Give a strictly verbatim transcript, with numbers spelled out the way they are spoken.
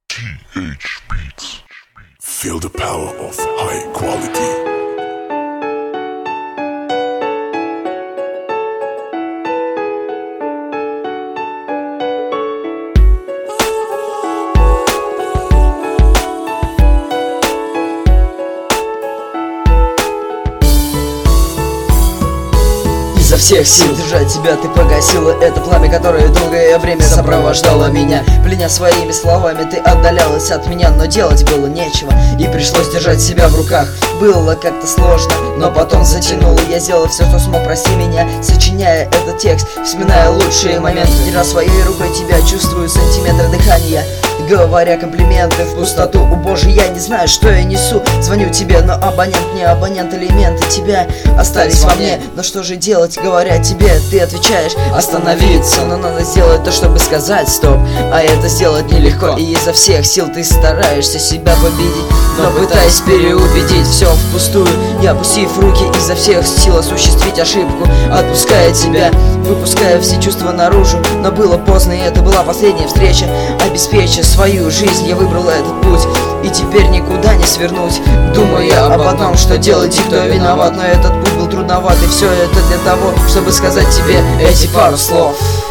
ти эйч Beats. Feel the power of high quality. Изо всех сил держать тебя ты погасила это пламя, которое долгое время сопровождало меня. Пленя своими словами ты отдалялась от меня, но делать было нечего, и пришлось держать себя в руках. Было как-то сложно, но потом затянуло. Я сделал все, что смог, прости меня, сочиняя этот текст, вспоминая лучшие моменты. Держа своей рукой тебя, чувствую сантиметры дыхания, говоря комплименты в пустоту. О боже, я не знаю, что я несу. Звоню тебе, но абонент не абонент. Элементы тебя остались во мне. Но что же делать, говоря тебе, ты отвечаешь остановиться. Но надо сделать то, чтобы сказать стоп, а это сделать нелегко. И изо всех сил ты стараешься себя победить, но пытаясь переубедить, все впустую. Я, опустив руки, изо всех сил осуществить ошибку, отпуская тебя, выпуская все чувства наружу. Но было поздно, и это была последняя встреча. Обеспечив свою жизнь, я выбрал этот путь, и теперь никуда не свернуть. Думаю я об одном, что делать и кто виноват. Но этот путь был трудноват, и все это для того, чтобы сказать тебе эти пару слов.